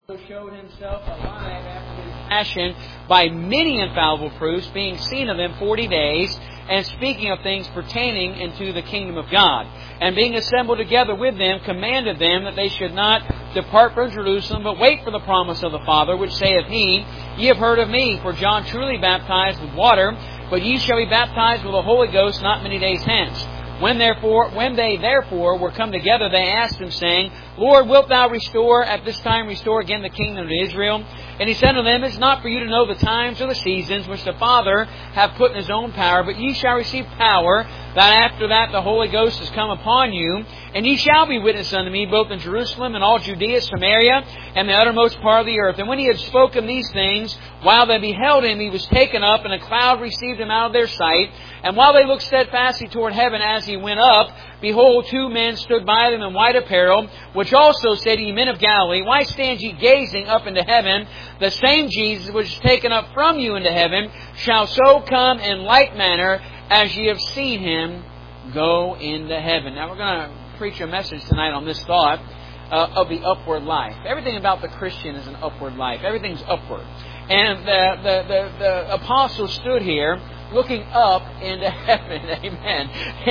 showed himself alive after his passion by many infallible proofs, being seen of them 40 days, and speaking of things pertaining into the kingdom of God. And being assembled together with them, commanded them that they should not depart from Jerusalem, but wait for the promise of the Father, which saith he, Ye have heard of me, for John truly baptized with water, but ye shall be baptized with the Holy Ghost not many days hence. When they therefore were come together, they asked him, saying, Lord, wilt thou at this time restore again the kingdom to Israel? And he said unto them, It is not for you to know the times or the seasons which the Father hath put in his own power, but ye shall receive power, that after that the Holy Ghost is come upon you, and ye shall be witnesses unto me, both in Jerusalem and all Judea, Samaria, and the uttermost part of the earth. And when he had spoken these things, while they beheld him, he was taken up, and a cloud received him out of their sight. And while they looked steadfastly toward heaven as he went up, behold, two men stood by them in white apparel, which also said, Ye men of Galilee, why stand ye gazing up into heaven? The same Jesus which is taken up from you into heaven shall so come in like manner as ye have seen him go into heaven. Now we're going to preach a message tonight on this thought of the upward life. Everything about the Christian is an upward life. Everything's upward. And the apostle stood here looking up into heaven. Amen.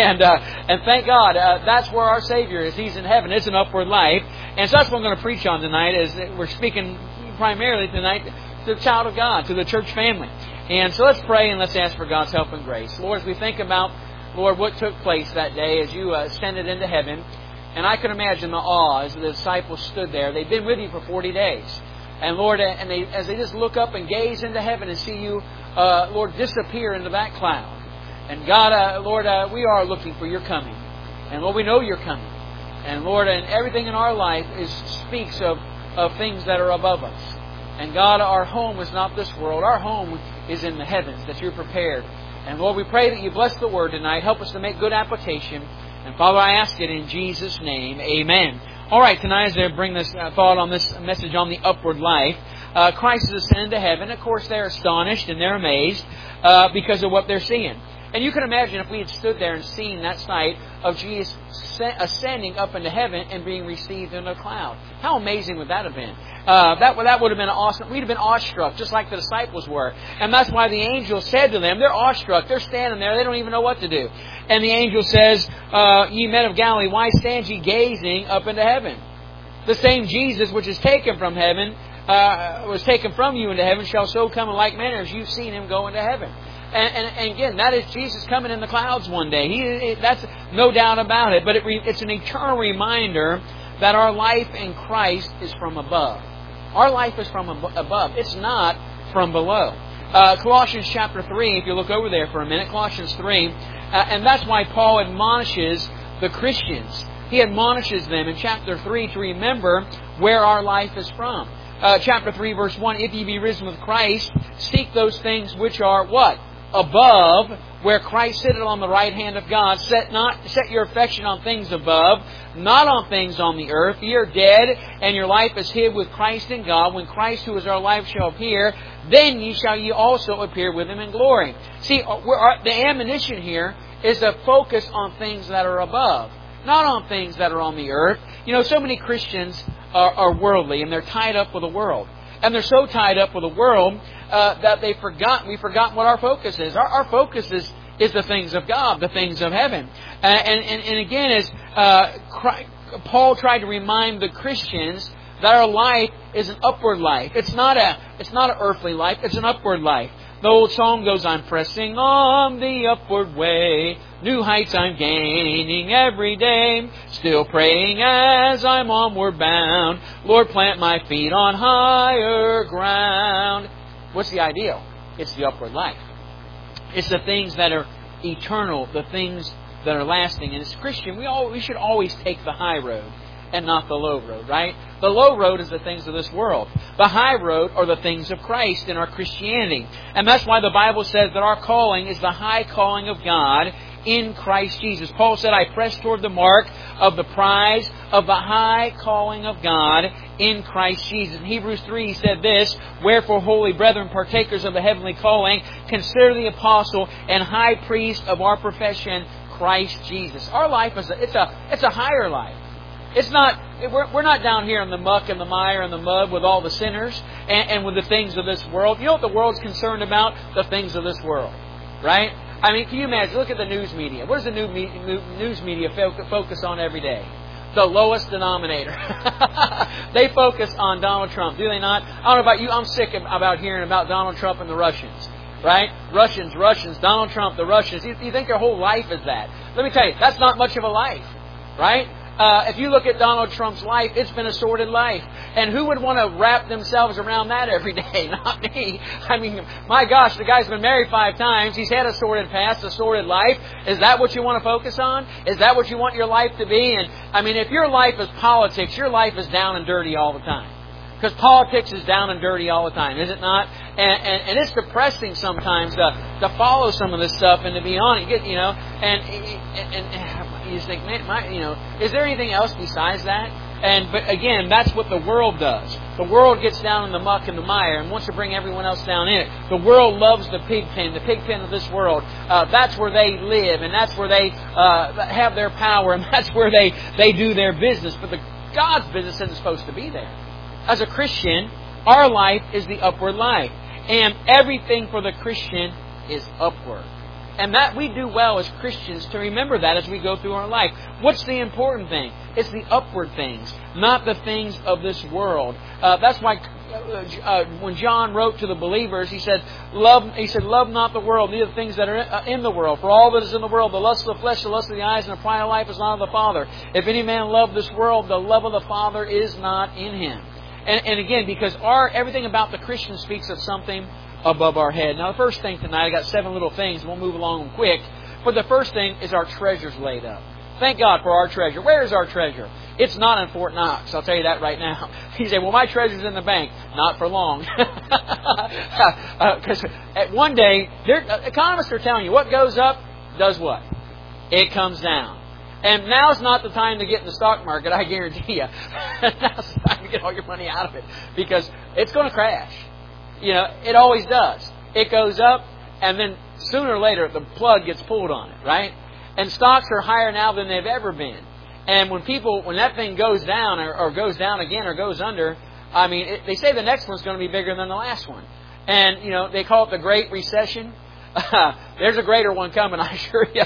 And thank God, that's where our Savior is. He's in heaven. It's an upward life. And so that's what I'm going to preach on tonight. Is we're speaking primarily tonight to the child of God, to the church family. And so let's pray and let's ask for God's help and grace. Lord, as we think about, Lord, what took place that day as you ascended into heaven, and I can imagine the awe as the disciples stood there. They'd been with you for 40 days. And Lord, as they just look up and gaze into heaven and see you, Lord, disappear into that cloud. And God, Lord, we are looking for your coming. And Lord, we know you're coming. And Lord, and everything in our life speaks of things that are above us. And God, our home is not this world. Our home is in the heavens that you're prepared. And Lord, we pray that you bless the word tonight. Help us to make good application. And Father, I ask it in Jesus' name. Amen. All right, tonight as I bring this thought on this message on the upward life, Christ has ascended to heaven. Of course, they're astonished and they're amazed because of what they're seeing. And you can imagine if we had stood there and seen that sight of Jesus ascending up into heaven and being received in a cloud. How amazing would that have been? That would have been awesome. We'd have been awestruck, just like the disciples were. And that's why the angel said to them, they're awestruck. They're standing there. They don't even know what to do. And the angel says, Ye men of Galilee, why stand ye gazing up into heaven? The same Jesus which is taken from heaven, was taken from you into heaven, shall so come in like manner as you've seen him go into heaven. And again, that is Jesus coming in the clouds one day. That's no doubt about it. But it's an eternal reminder that our life in Christ is from above. Our life is from above. It's not from below. Colossians chapter 3, if you look over there for a minute, Colossians 3, and that's why Paul admonishes the Christians. He admonishes them in chapter 3 to remember where our life is from. Chapter 3, verse 1, If ye be risen with Christ, seek those things which are what? Above, where Christ sitteth on the right hand of God. Set your affection on things above, not on things on the earth. Ye are dead, and your life is hid with Christ in God. When Christ, who is our life, shall appear, then ye also appear with him in glory. See, the admonition here is to focus on things that are above, not on things that are on the earth. You know, so many Christians are worldly, and they're tied up with the world. And they're so tied up with the world that we've forgotten what our focus is. Our focus is the things of God, the things of heaven. And again, as Paul tried to remind the Christians that our life is an upward life. It's not an earthly life. It's an upward life. The old song goes, I'm pressing on the upward way. New heights I'm gaining every day. Still praying as I'm onward bound. Lord, plant my feet on higher ground. What's the ideal? It's the upward life. It's the things that are eternal, the things that are lasting. And as Christian, we should always take the high road and not the low road, right? The low road is the things of this world. The high road are the things of Christ in our Christianity. And that's why the Bible says that our calling is the high calling of God in Christ Jesus. Paul said, I press toward the mark of the prize of the high calling of God in Christ Jesus. In Hebrews 3, he said this, Wherefore, holy brethren, partakers of the heavenly calling, consider the apostle and high priest of our profession, Christ Jesus. Our life is a higher life. It's not. We're not down here in the muck and the mire and the mud with all the sinners and with the things of this world. You know what the world's concerned about? The things of this world, right? I mean, can you imagine? Look at the news media. What does the news media focus on every day? The lowest denominator. They focus on Donald Trump, do they not? I don't know about you. I'm sick about hearing about Donald Trump and the Russians. Right? Russians, Donald Trump, the Russians. You think their whole life is that. Let me tell you, that's not much of a life. Right? If you look at Donald Trump's life, it's been a sordid life. And who would want to wrap themselves around that every day? Not me. I mean, my gosh, the guy's been married 5 times. He's had a sordid past, a sordid life. Is that what you want to focus on? Is that what you want your life to be? And I mean, if your life is politics, your life is down and dirty all the time. Because politics is down and dirty all the time, is it not? And it's depressing sometimes to follow some of this stuff and to be on it. And you just think, man, is there anything else besides that? But again, that's what the world does. The world gets down in the muck and the mire and wants to bring everyone else down in it. The world loves the pig pen of this world. That's where they live, and that's where they have their power, and that's where they do their business. But God's business isn't supposed to be there. As a Christian, our life is the upward life. And everything for the Christian is upward. And that we do well as Christians to remember that as we go through our life. What's the important thing? It's the upward things, not the things of this world. That's why when John wrote to the believers, he said, love not the world, neither the things that are in the world. For all that is in the world, the lust of the flesh, the lust of the eyes, and the pride of life is not of the Father. If any man love this world, the love of the Father is not in him. And again, because everything about the Christian speaks of something above our head. Now, the first thing tonight, I got 7 little things. We'll move along quick. But the first thing is our treasures laid up. Thank God for our treasure. Where is our treasure? It's not in Fort Knox. I'll tell you that right now. You say, well, my treasure's in the bank. Not for long. Because one day, economists are telling you what goes up does what? It comes down. And now's not the time to get in the stock market, I guarantee you. Now's the time to get all your money out of it. Because it's going to crash. It always does. It goes up, and then sooner or later, the plug gets pulled on it, right? And stocks are higher now than they've ever been. And when that thing goes down, or goes down again, or goes under, I mean, they say the next one's going to be bigger than the last one. And, they call it the Great Recession. There's a greater one coming, I assure you.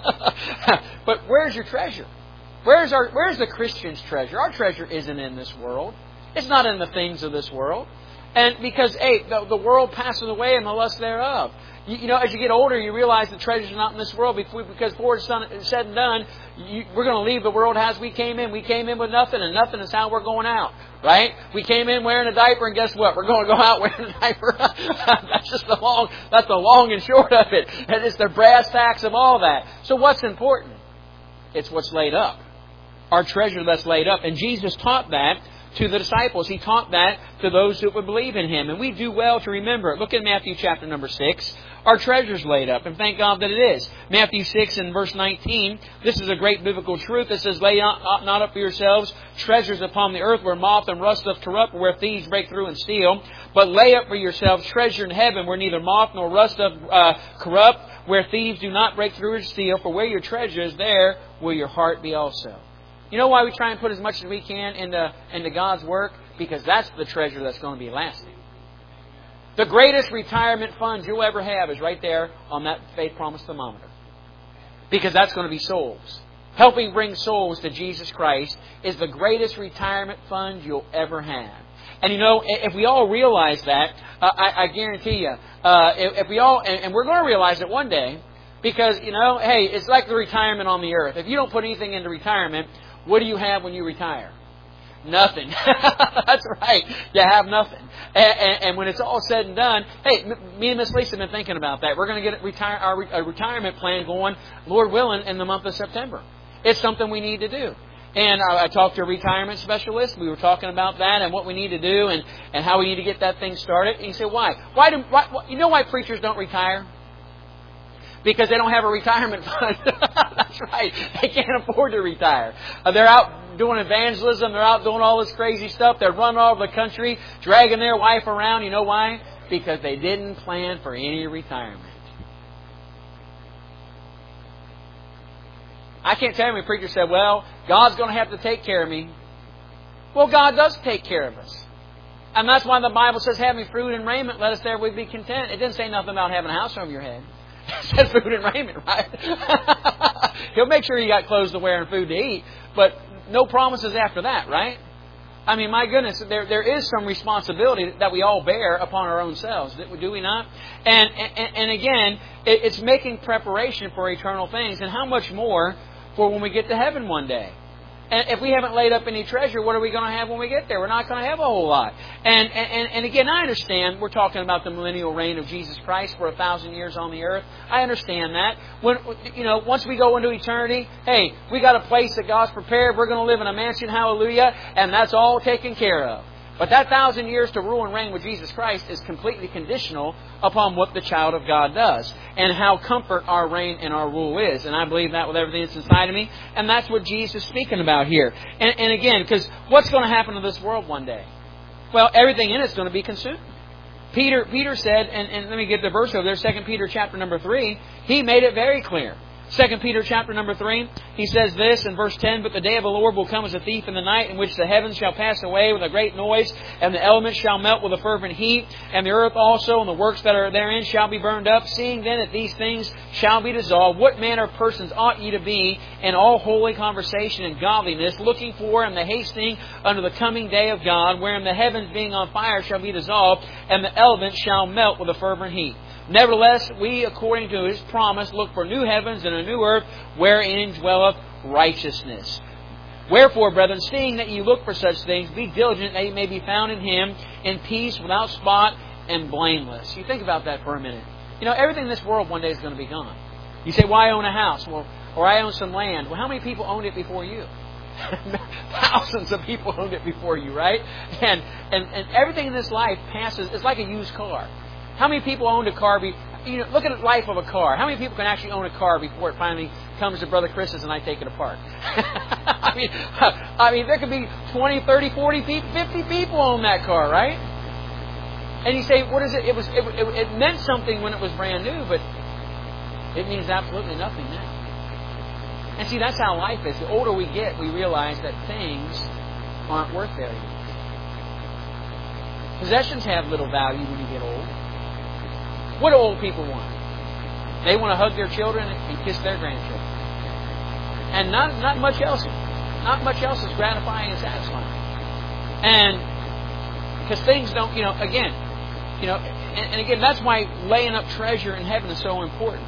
But where's your treasure? Where's the Christian's treasure? Our treasure isn't in this world. It's not in the things of this world. And because, the world passes away and the lust thereof. As you get older, you realize the treasures are not in this world. Because before it's said and done, we're going to leave the world as we came in. We came in with nothing, and nothing is how we're going out. Right? We came in wearing a diaper, and guess what? We're going to go out wearing a diaper. That's the long and short of it. And it's the brass tacks of all that. So what's important? It's what's laid up. Our treasure that's laid up. And Jesus taught that to the disciples. He taught that to those who would believe in Him. And we do well to remember it. Look at Matthew chapter number 6. Our treasure's laid up. And thank God that it is. Matthew 6 and verse 19. This is a great biblical truth. It says, lay not up for yourselves treasures upon the earth where moth and rust doth corrupt, where thieves break through and steal. But lay up for yourselves treasure in heaven where neither moth nor rust doth corrupt, where thieves do not break through and steal. For where your treasure is, there will your heart be also. You know why we try and put as much as we can into God's work? Because that's the treasure that's going to be lasting. The greatest retirement funds you'll ever have is right there on that faith promise thermometer. Because that's going to be souls. Helping bring souls to Jesus Christ is the greatest retirement fund you'll ever have. And if we all realize that, I guarantee you, if we all, and we're going to realize it one day, because, hey, it's like the retirement on the earth. If you don't put anything into retirement, what do you have when you retire? Nothing. That's right. You have nothing. And when it's all said and done, hey, me and Miss Lisa have been thinking about that. We're going to get our retirement plan going, Lord willing, in the month of September. It's something we need to do. And I talked to a retirement specialist. We were talking about that and what we need to do and how we need to get that thing started. And he said, why? You know why preachers don't retire? Because they don't have a retirement fund. That's right. They can't afford to retire. They're out doing evangelism. They're out doing all this crazy stuff. They're running all over the country, dragging their wife around. You know why? Because they didn't plan for any retirement. I can't tell you when a preacher said, well, God's going to have to take care of me. Well, God does take care of us. And that's why the Bible says, having food and raiment, let us therewith be content. It didn't say nothing about having a house over your head. It says food and raiment, right? He'll make sure you got clothes to wear and food to eat, but no promises after that, right? I mean, my goodness, there is some responsibility that we all bear upon our own selves, do we not? And again, it's making preparation for eternal things, and how much more for when we get to heaven one day. And if we haven't laid up any treasure, what are we going to have when we get there? We're not going to have a whole lot. And again, I understand we're talking about the millennial reign of Jesus Christ for 1,000 years on the earth. I understand that. Once we go into eternity, hey, we got a place that God's prepared. We're going to live in a mansion, hallelujah, and that's all taken care of. But that 1,000 years to rule and reign with Jesus Christ is completely conditional upon what the child of God does and how comfort our reign and our rule is. And I believe that with everything that's inside of me. And that's what Jesus is speaking about here. And again, because what's going to happen to this world one day? Well, everything in it's going to be consumed. Peter said, and let me get the verse over there, 2 Peter chapter number 3, he made it very clear. 2 Peter chapter number 3, he says this in verse 10, but the day of the Lord will come as a thief in the night, in which the heavens shall pass away with a great noise, and the elements shall melt with a fervent heat, and the earth also and the works that are therein shall be burned up. Seeing then that these things shall be dissolved, what manner of persons ought ye to be in all holy conversation and godliness, looking for and the hastening unto the coming day of God, wherein the heavens being on fire shall be dissolved, and the elements shall melt with a fervent heat. Nevertheless, we, according to His promise, look for new heavens and a new earth, wherein dwelleth righteousness. Wherefore, brethren, seeing that ye look for such things, be diligent that ye may be found in Him, in peace, without spot, and blameless. You think about that for a minute. Everything in this world one day is going to be gone. You say, well, I own a house, or I own some land. Well, how many people owned it before you? Thousands of people owned it before you, right? And everything in this life passes. It's like a used car. How many people owned a car? Look at the life of a car. How many people can actually own a car before it finally comes to Brother Chris's and I take it apart? I mean, there could be 20, 30, 40 people, 50 people own that car, right? And you say, what is it? It meant something when it was brand new, but it means absolutely nothing now. And see, that's how life is. The older we get, we realize that things aren't worth very much. Possessions have little value when you get old. What do old people want? They want to hug their children and kiss their grandchildren. And not much else. Not much else is gratifying and satisfying. And because things don't, again, that's why laying up treasure in heaven is so important.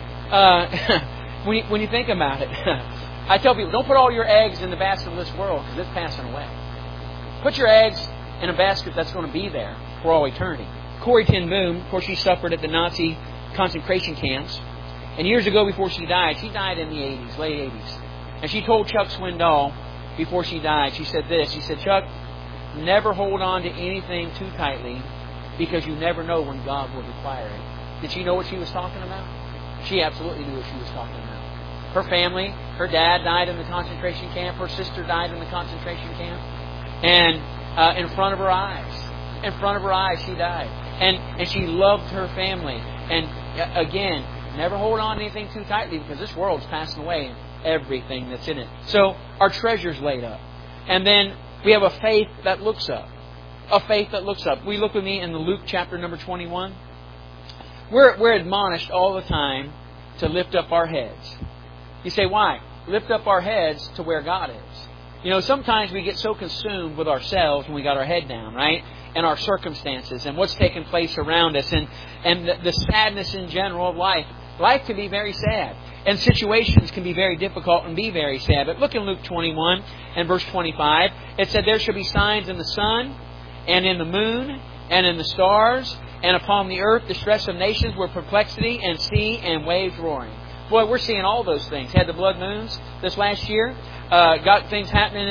When you think about it, I tell people, don't put all your eggs in the basket of this world because it's passing away. Put your eggs in a basket that's going to be there for all eternity. Corrie ten Boom, of course, she suffered at the Nazi concentration camps. And years ago, before she died in the 80s, late 80s. And she told Chuck Swindoll before she died, she said this. She said, Chuck, never hold on to anything too tightly because you never know when God will require it. Did she know what she was talking about? She absolutely knew what she was talking about. Her family, her dad died in the concentration camp. Her sister died in the concentration camp. And in front of her eyes, she died. And she loved her family. And again, never hold on to anything too tightly because this world's passing away and everything that's in it. So our treasure's laid up. And then we have a faith that looks up. A faith that looks up. We look with me in the Luke chapter number 21. We're admonished all the time to lift up our heads. You say, why? Lift up our heads to where God is. Sometimes we get so consumed with ourselves when we got our head down, right? And our circumstances and what's taking place around us and the sadness in general of life. Life can be very sad. And situations can be very difficult and be very sad. But look in Luke 21 and verse 25. It said, there shall be signs in the sun and in the moon and in the stars and upon the earth distress of nations with perplexity and sea and waves roaring. Boy, we're seeing all those things. Had the blood moons this last year. Got things happening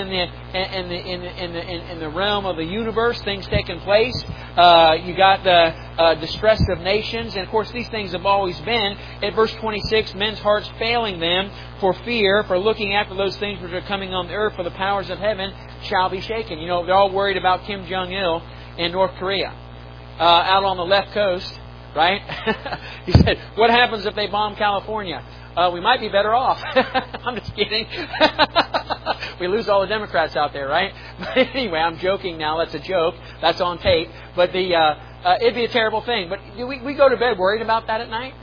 in the realm of the universe, things taking place. You got the distress of nations, and of course these things have always been. At verse 26, men's hearts failing them for fear, for looking after those things which are coming on the earth, for the powers of heaven shall be shaken. They're all worried about Kim Jong-il in North Korea, out on the left coast. Right? He said, what happens if they bomb California? we might be better off. I'm just kidding. We lose all the Democrats out there, right? But anyway, I'm joking now. That's a joke. That's on tape. But it'd be a terrible thing. But do we go to bed worried about that at night?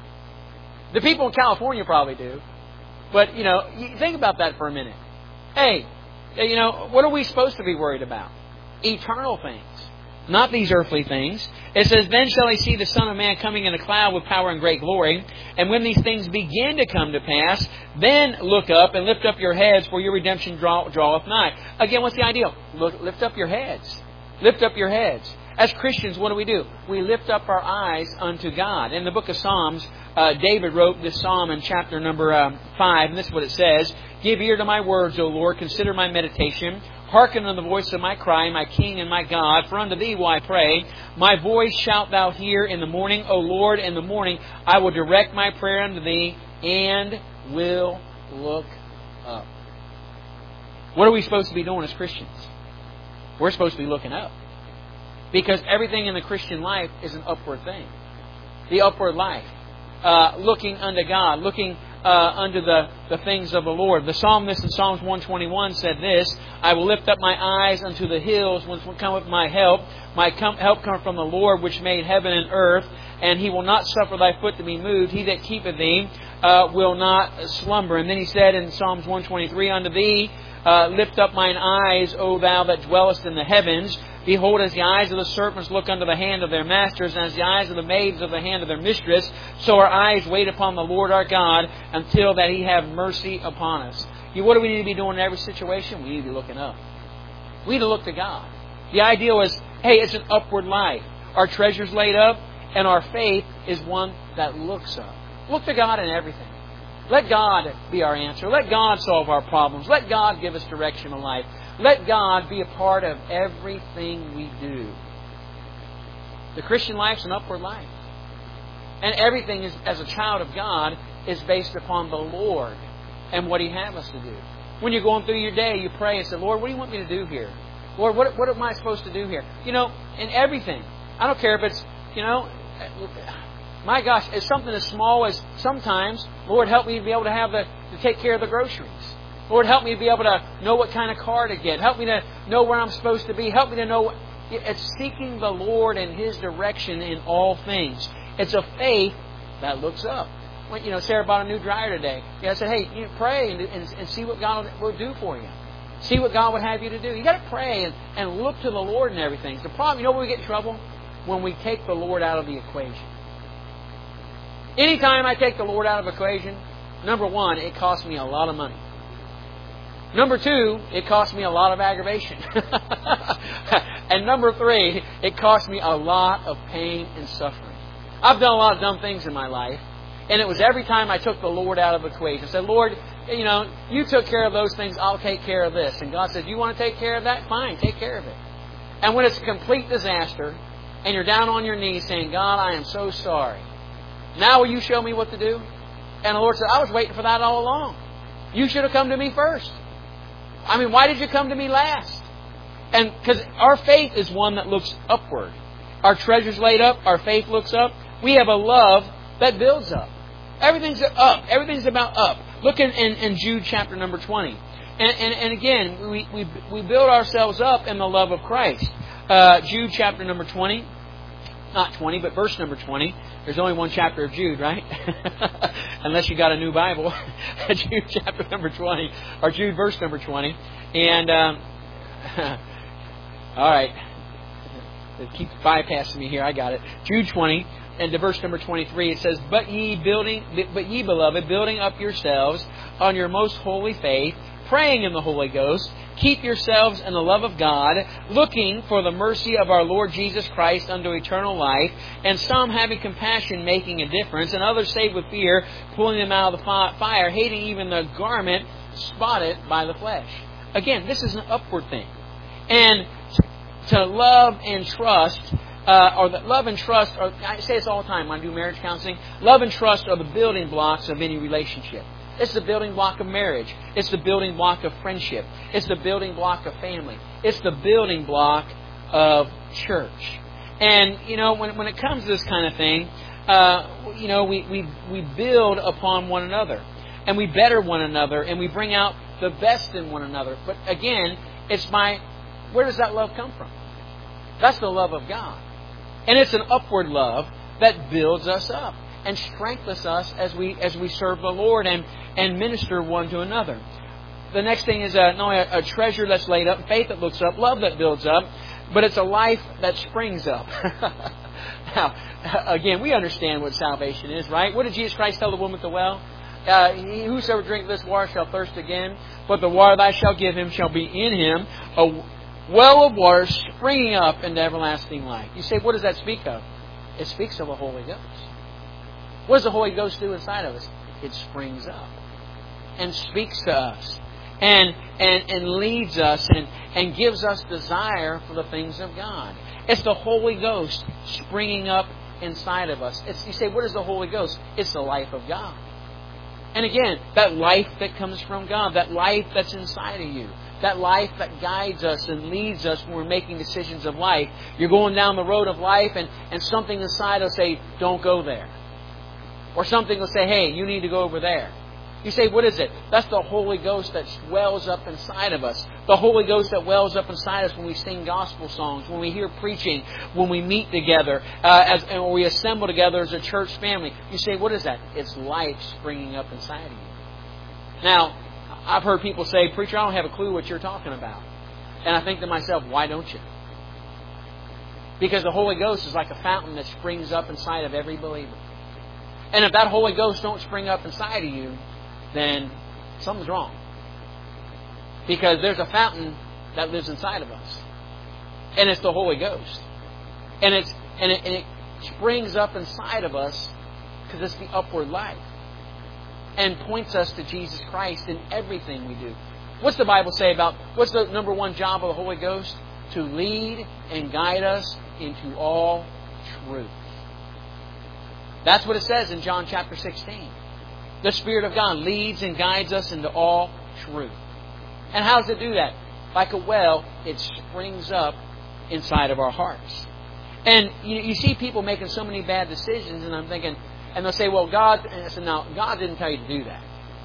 The people in California probably do. But, you think about that for a minute. Hey, what are we supposed to be worried about? Eternal things. Not these earthly things. It says, then shall he see the Son of Man coming in a cloud with power and great glory. And when these things begin to come to pass, then look up and lift up your heads, for your redemption draweth nigh. Again, what's the ideal? Lift up your heads. Lift up your heads. As Christians, what do? We lift up our eyes unto God. In the book of Psalms, David wrote this psalm in chapter number 5, and this is what it says. Give ear to my words, O Lord, consider my meditation. Hearken unto the voice of my cry, my King and my God, for unto Thee will I pray. My voice shalt Thou hear in the morning, O Lord, in the morning I will direct my prayer unto Thee, and will look up. What are we supposed to be doing as Christians? We're supposed to be looking up. Because everything in the Christian life is an upward thing. The upward life. Looking unto God. Looking unto the things of the Lord. The psalmist in Psalms 121 said this, I will lift up my eyes unto the hills, whence will cometh my help. My help cometh from the Lord, which made heaven and earth. And He will not suffer thy foot to be moved. He that keepeth thee will not slumber. And then he said in Psalms 123, unto Thee lift up mine eyes, O Thou that dwellest in the heavens. Behold, as the eyes of the serpents look unto the hand of their masters, and as the eyes of the maids of the hand of their mistress, so our eyes wait upon the Lord our God, until that He have mercy upon us. What do we need to be doing in every situation? We need to be looking up. We need to look to God. The idea is, hey, it's an upward life. Our treasure's laid up, and our faith is one that looks up. Look to God in everything. Let God be our answer. Let God solve our problems. Let God give us direction in life. Let God be a part of everything we do. The Christian life's an upward life. And everything is, as a child of God, is based upon the Lord and what He has us to do. When you're going through your day, you pray and say, Lord, what do you want me to do here? Lord, what am I supposed to do here? In everything. I don't care if it's, my gosh, it's something as small as sometimes, Lord, help me to be able to take care of the groceries. Lord, help me to be able to know what kind of car to get. Help me to know where I'm supposed to be. Help me to know. It's seeking the Lord and His direction in all things. It's a faith that looks up. When, Sarah bought a new dryer today. I said, hey, pray and see what God will do for you. See what God would have you to do. You got to pray and look to the Lord and everything. The problem, where we get in trouble? When we take the Lord out of the equation. Anytime I take the Lord out of the equation, number one, it costs me a lot of money. Number two, it costs me a lot of aggravation. And number three, it costs me a lot of pain and suffering. I've done a lot of dumb things in my life. And it was every time I took the Lord out of the equation. I said, Lord, you took care of those things, I'll take care of this. And God said, you want to take care of that? Fine, take care of it. And when it's a complete disaster, and you're down on your knees saying, God, I am so sorry. Now will you show me what to do? And the Lord said, I was waiting for that all along. You should have come to me first. Why did you come to me last? And because our faith is one that looks upward. Our treasure's laid up. Our faith looks up. We have a love that builds up. Everything's up. Everything's about up. Look in Jude chapter number 20. And again, we build ourselves up in the love of Christ. Jude chapter number 20. Not 20, but verse number 20. There's only one chapter of Jude, right? Unless you got a new Bible. Jude chapter number 20. Or Jude verse number 20. And, all right. It keeps bypassing me here. I got it. Jude 20. And to verse number 23, it says, But ye, beloved, building up yourselves on your most holy faith, praying in the Holy Ghost, keep yourselves in the love of God, looking for the mercy of our Lord Jesus Christ unto eternal life, and some having compassion, making a difference, and others saved with fear, pulling them out of the fire, hating even the garment spotted by the flesh. Again, this is an upward thing. And to love and trust, I say this all the time when I do marriage counseling, love and trust are the building blocks of any relationship. It's the building block of marriage. It's the building block of friendship. It's the building block of family. It's the building block of church. And, when it comes to this kind of thing, we build upon one another. And we better one another. And we bring out the best in one another. But again, where does that love come from? That's the love of God. And it's an upward love that builds us up and strengthens us as we serve the Lord and minister one to another. The next thing is not only a treasure that's laid up, faith that looks up, love that builds up, but it's a life that springs up. Now, again, we understand what salvation is, right? What did Jesus Christ tell the woman at the well? Whosoever drinketh this water shall thirst again, but the water that I shall give him shall be in him a well of water springing up into everlasting life. You say, what does that speak of? It speaks of the Holy Ghost. What does the Holy Ghost do inside of us? It springs up and speaks to us and leads us and gives us desire for the things of God. It's the Holy Ghost springing up inside of us. You say, what is the Holy Ghost? It's the life of God. And again, that life that comes from God, that life that's inside of you, that life that guides us and leads us when we're making decisions of life. You're going down the road of life and something inside will say, don't go there. Or something will say, hey, you need to go over there. You say, what is it? That's the Holy Ghost that wells up inside of us. The Holy Ghost that wells up inside us when we sing gospel songs, when we hear preaching, when we meet together, and when we assemble together as a church family. You say, what is that? It's life springing up inside of you. Now, I've heard people say, preacher, I don't have a clue what you're talking about. And I think to myself, why don't you? Because the Holy Ghost is like a fountain that springs up inside of every believer. And if that Holy Ghost don't spring up inside of you, then something's wrong. Because there's a fountain that lives inside of us. And it's the Holy Ghost. And it springs up inside of us because it's the upward life. And points us to Jesus Christ in everything we do. What's the Bible say about, what's the number one job of the Holy Ghost? To lead and guide us into all truth. That's what it says in John chapter 16. The Spirit of God leads and guides us into all truth. And how does it do that? Like a well, it springs up inside of our hearts. And you see people making so many bad decisions, and I'm thinking, and they'll say, well, God, and I said, no, God didn't tell you to do that.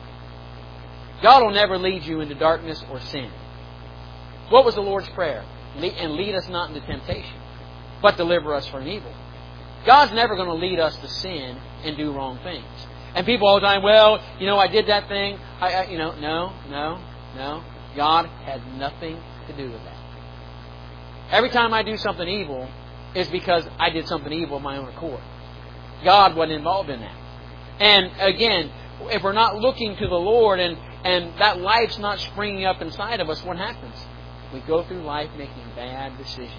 God will never lead you into darkness or sin. What was the Lord's prayer? And lead us not into temptation, but deliver us from evil. God's never going to lead us to sin and do wrong things. And people all the time, well, I did that thing. No. God had nothing to do with that. Every time I do something evil, it's because I did something evil of my own accord. God wasn't involved in that. And again, if we're not looking to the Lord and that life's not springing up inside of us, what happens? We go through life making bad decisions.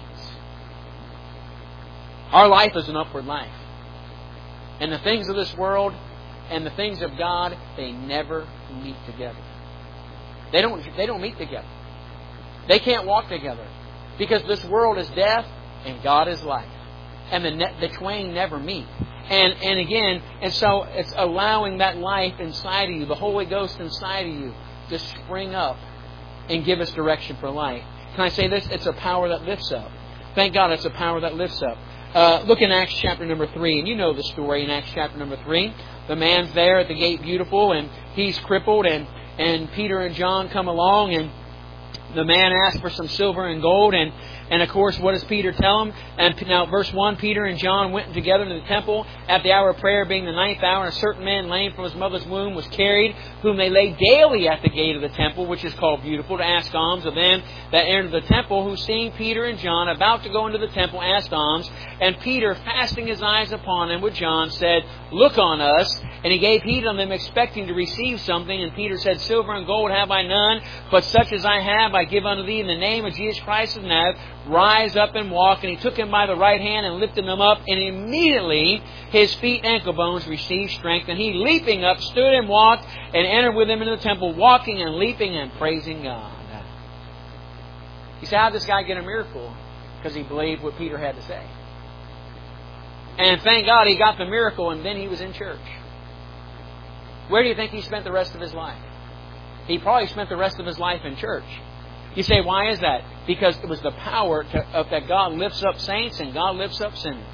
Our life is an upward life. And the things of this world and the things of God, they never meet together. They don't meet together. They can't walk together. Because this world is death and God is life. And the twain never meet. And so it's allowing that life inside of you, the Holy Ghost inside of you, to spring up and give us direction for life. Can I say this? It's a power that lifts up. Thank God it's a power that lifts up. Look in Acts chapter number 3, and you know the story in Acts chapter number 3. The man's there at the gate beautiful, and he's crippled, and Peter and John come along, and the man asks for some silver and gold, and of course, what does Peter tell him? And now, verse 1, Peter and John went together to the temple at the hour of prayer, being the 9th hour, and a certain man lame from his mother's womb was carried, whom they laid daily at the gate of the temple, which is called Beautiful, to ask alms of them that entered the temple, who seeing Peter and John about to go into the temple, asked alms. And Peter, fastening his eyes upon them with John, said, Look on us. And he gave heed on them, expecting to receive something. And Peter said, Silver and gold have I none, but such as I have I give unto thee in the name of Jesus Christ of Nazareth. Rise up and walk. And he took him by the right hand and lifted him up. And immediately his feet and ankle bones received strength. And he, leaping up, stood and walked and entered with him into the temple, walking and leaping and praising God. You say, how did this guy get a miracle? Because he believed what Peter had to say. And thank God he got the miracle, and then he was in church. Where do you think he spent the rest of his life? He probably spent the rest of his life in church. You say, why is that? Because it was the power that God lifts up saints and God lifts up sinners.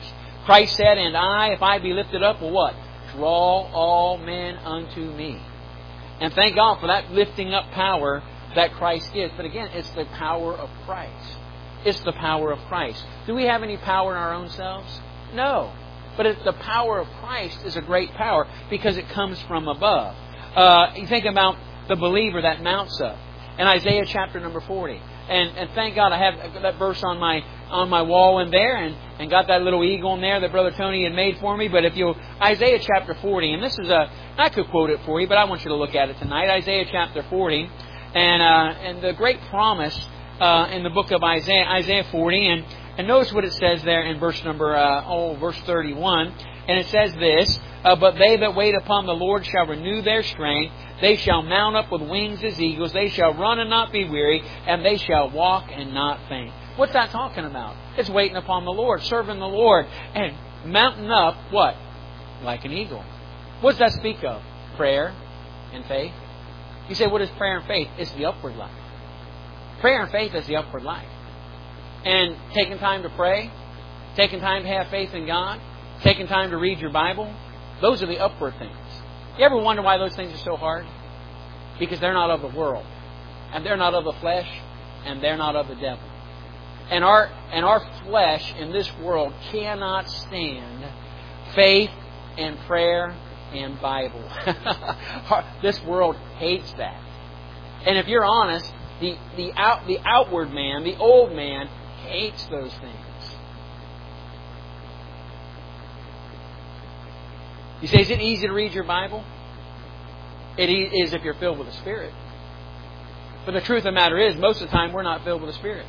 Christ said, and I, if I be lifted up, will what? Draw all men unto me. And thank God for that lifting up power that Christ gives. But again, it's the power of Christ. It's the power of Christ. Do we have any power in our own selves? No. But the power of Christ is a great power because it comes from above. You think about the believer that mounts up. In Isaiah chapter number 40. And thank God I have that verse on my wall in there and got that little eagle in there that Brother Tony had made for me. But if you Isaiah chapter 40, and this is I could quote it for you, but I want you to look at it tonight. Isaiah chapter 40, and the great promise in the book of Isaiah 40, and notice what it says there in verse 31. And it says this, but they that wait upon the Lord shall renew their strength. They shall mount up with wings as eagles. They shall run and not be weary. And they shall walk and not faint. What's that talking about? It's waiting upon the Lord, serving the Lord, and mounting up, what? Like an eagle. What does that speak of? Prayer and faith. You say, what is prayer and faith? It's the upward life. Prayer and faith is the upward life. And taking time to pray, taking time to have faith in God, taking time to read your Bible, those are the upward things. You ever wonder why those things are so hard? Because they're not of the world. And they're not of the flesh. And they're not of the devil. And our flesh in this world cannot stand faith and prayer and Bible. This world hates that. And if you're honest, the outward man, the old man, hates those things. You say, is it easy to read your Bible? It is if you're filled with the Spirit. But the truth of the matter is, most of the time, we're not filled with the Spirit.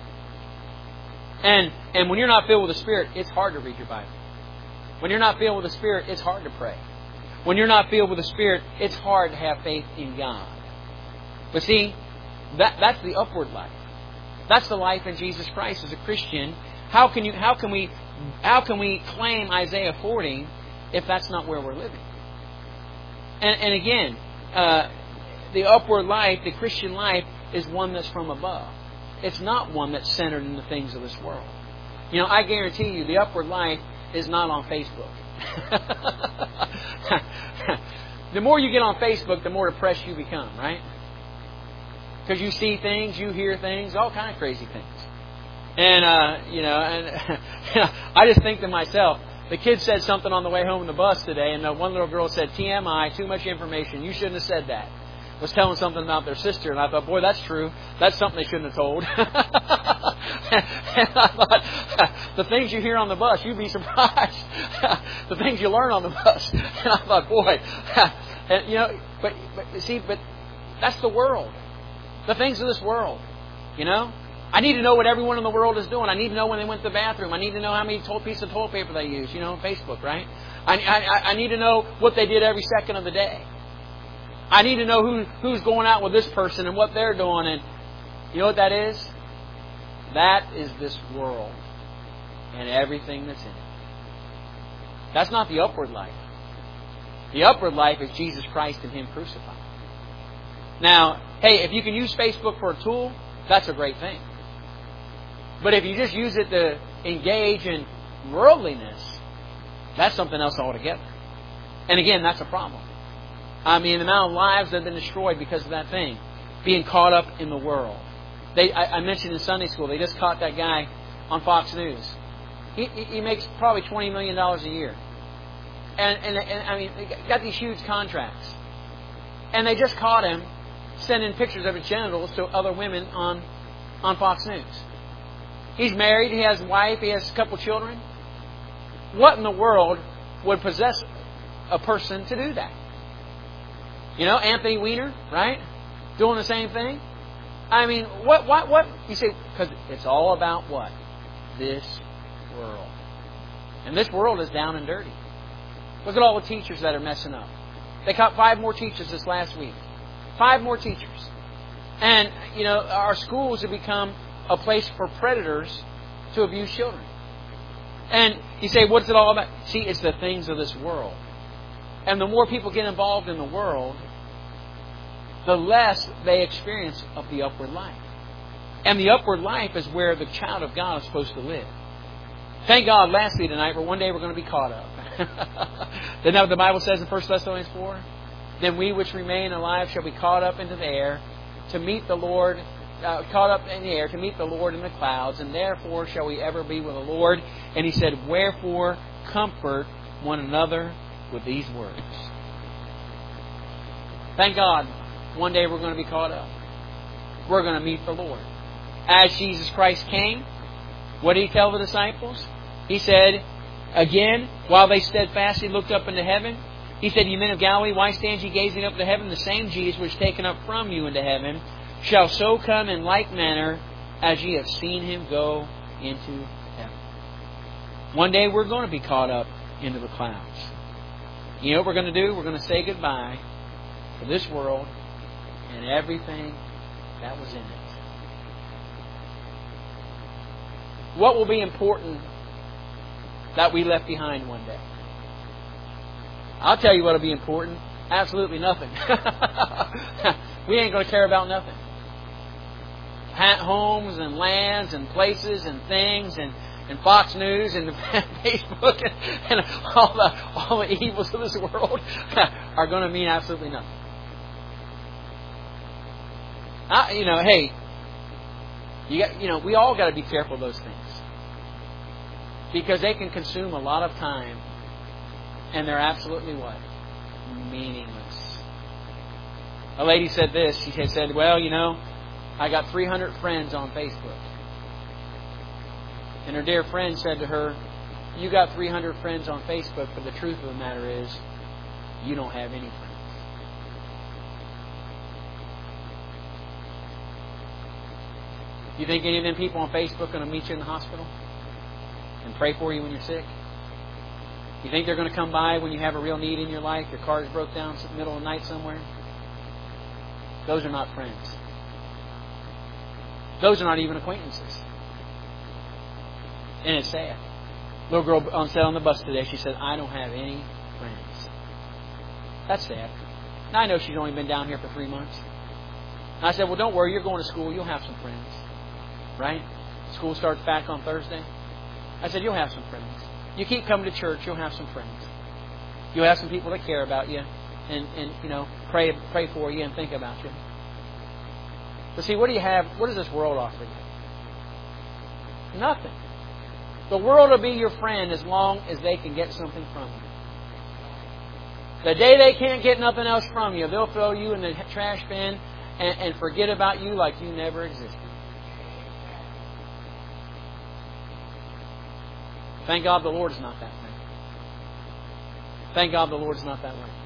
And when you're not filled with the Spirit, it's hard to read your Bible. When you're not filled with the Spirit, it's hard to pray. When you're not filled with the Spirit, it's hard to have faith in God. But see, that's the upward life. That's the life in Jesus Christ as a Christian. How can we claim Isaiah 40 if that's not where we're living? And again, the upward life, the Christian life, is one that's from above. It's not one that's centered in the things of this world. You know, I guarantee you, the upward life is not on Facebook. The more you get on Facebook, the more depressed you become, right? Because you see things, you hear things, all kind of crazy things. And I just think to myself, the kid said something on the way home in the bus today, and one little girl said, TMI, too much information. You shouldn't have said that. Was telling something about their sister, and I thought, boy, that's true. That's something they shouldn't have told. And I thought, the things you hear on the bus, you'd be surprised. The things you learn on the bus. And I thought, boy, but that's the world. The things of this world, you know. I need to know what everyone in the world is doing. I need to know when they went to the bathroom. I need to know how many pieces of toilet paper they use, on Facebook, right? I need to know what they did every second of the day. I need to know who's going out with this person and what they're doing. And you know what that is? That is this world and everything that's in it. That's not the upward life. The upward life is Jesus Christ and Him crucified. Now, hey, if you can use Facebook for a tool, that's a great thing. But if you just use it to engage in worldliness, that's something else altogether. And again, that's a problem. I mean, the amount of lives that have been destroyed because of that thing, being caught up in the world. I mentioned in Sunday school, they just caught that guy on Fox News. He makes probably $20 million a year. And I mean, they got these huge contracts. And they just caught him sending pictures of his genitals to other women on Fox News. He's married, he has a wife, he has a couple children. What in the world would possess a person to do that? Anthony Weiner, right? Doing the same thing. I mean, what? You say, because it's all about what? This world. And this world is down and dirty. Look at all the teachers that are messing up. They caught 5 more teachers this last week. 5 more teachers. And, our schools have become a place for predators to abuse children. And you say, what's it all about? See, it's the things of this world. And the more people get involved in the world, the less they experience of the upward life. And the upward life is where the child of God is supposed to live. Thank God, lastly tonight, for one day we're going to be caught up. Isn't that what the Bible says in 1 Thessalonians 4? Then we which remain alive shall be caught up into the air to meet the Lord, caught up in the air to meet the Lord in the clouds, and therefore shall we ever be with the Lord. And He said, wherefore comfort one another with these words. Thank God, one day we're going to be caught up. We're going to meet the Lord. As Jesus Christ came, what did He tell the disciples? He said, again, while they steadfastly looked up into heaven, He said, ye men of Galilee, why stand ye gazing up to heaven? The same Jesus which is taken up from you into heaven shall so come in like manner as ye have seen Him go into heaven. One day we're going to be caught up into the clouds. You know what we're going to do? We're going to say goodbye to this world and everything that was in it. What will be important that we left behind one day? I'll tell you what will be important. Absolutely nothing. We ain't going to care about nothing. Homes and lands and places and things and Fox News and Facebook and all the evils of this world are going to mean absolutely nothing. Hey, we all got to be careful of those things because they can consume a lot of time, and they're absolutely what? Meaningless. A lady said this. She said, well, I got 300 friends on Facebook. And her dear friend said to her, you got 300 friends on Facebook, but the truth of the matter is, you don't have any friends. You think any of them people on Facebook are going to meet you in the hospital and pray for you when you're sick? You think they're going to come by when you have a real need in your life? Your car is broke down in the middle of the night somewhere? Those are not friends. Those are not even acquaintances. And it's sad. Little girl sat on the bus today. She said, I don't have any friends. That's sad. Now I know she's only been down here for 3 months. And I said, well, don't worry. You're going to school. You'll have some friends. Right? School starts back on Thursday. I said, you'll have some friends. You keep coming to church, you'll have some friends. You'll have some people that care about you and pray for you and think about you. But see, what do you have? What does this world offer you? Nothing. The world will be your friend as long as they can get something from you. The day they can't get nothing else from you, they'll throw you in the trash bin and forget about you like you never existed. Thank God the Lord is not that way. Thank God the Lord is not that way.